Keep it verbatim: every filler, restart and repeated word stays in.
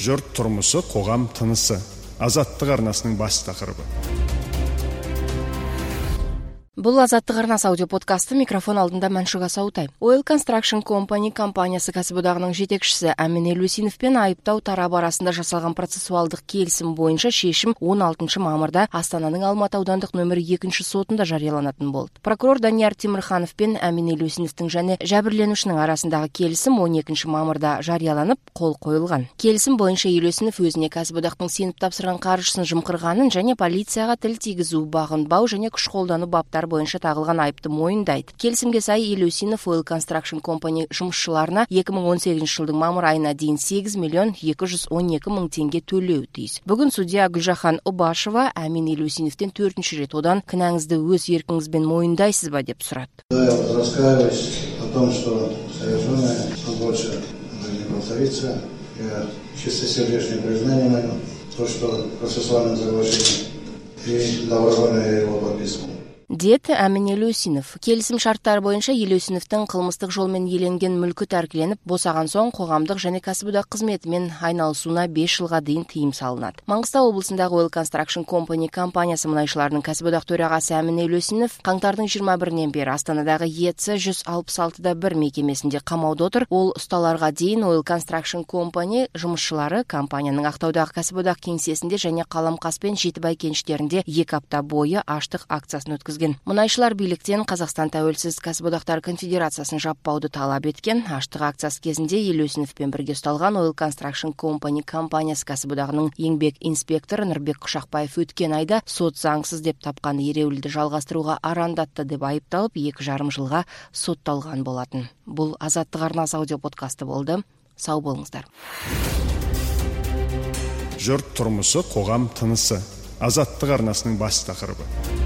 Жұрт тұрмысы, қоғам тынысы. Азаттық арнасының бас тақырыбы. Бұл Азаттық арнасы аудиоподкасты, микрофон алдында Мәншүк Асаутай. Oil Construction Company компаниясы кәсіподағының жетекшісі Әмин Елеусинов пен айыптау тарабы арасында жасалған процессуалдық келісім бойынша шешім он алтыншы мамырда Астананың Алматы аудандық нөмірі екінші сотында жарияланатын болды. Прокурор Данияр Темірханов пен Әмин Елеусиновтың және жәбірленушінің арасындағы келісім он екінші мамырда жарияланып, қол қойылған. Келісім бойынша Елеусинов өзіне кәсіподақтың сеніп тапсырған қаржысын жымқырғанын және полицияға тіл тигізу, бағынбау және күш қолдану баптары бойынша тағылған айыпты мойындайды. Келісімге сай Елеусинов Oil Construction Company жұмысшыларына екі мың он сегізінші жылдың мамыр айына дейін сегіз миллион екі жүз он екі мың теңге төлеуі тиіс. Бүгін судья Гүлжахан Убашева Әмин Елеусиновтен төртінші рет одан кінәңізді өз еркіңізбен мойындайсыз ба деп сұрады. Да, я раскаиваюсь о том, что совершенное больше не повторится. Я чистосердечное признание мое, то, что процессуальное соглашение и добровольно его подписывал. Деді Әмин Елеусинов. Келісім шарттары бойынша Елеусиновтың қылмыстық жолмен иеленген мүлкі тәркіленіп, босаған соң қоғамдық және кәсіподақ қызметімен айналысуына бес жылға дейін тыйым салынады. Маңғыстау облысындағы Oil Construction Company компаниясы мұнайшыларының кәсіподақ төрағасы Әмин Елеусинов қаңтардың жиырма бірінен бері Астанадағы ЕЦ жүз алпыс алты да бір мекемесінде қамауда отыр. Ол ұсталарға дейін Oil Construction Company жұмысшылары компанияның Ақтаудағы кәсіподақ кеңсесінде және Қаламқас пен Жетібай кеніштерінде екі апта бойы аштық акциясын өткізген. Мұнайшылар биліктен Қазақстан тәуелсіз кәсіподақтар конфедерациясын жаппауды талап еткен. Аштық акциясы кезінде Елеусиновпен бірге ұсталған Oil Construction Company компаниясы кәсіподағының еңбек инспекторы Нұрбек Құшақбаев өткен айда сот заңсыз деп тапқан ереуілді жалғастыруға арандатты деп айыпталып, екі жарым жылға сотталған болатын. Бұл Азаттық арнасы аудиоподкасты болды. Сау болыңыздар. Жұрт тұрмысы, қоғам тынысы. Азаттық арнасының бас тақырыбы.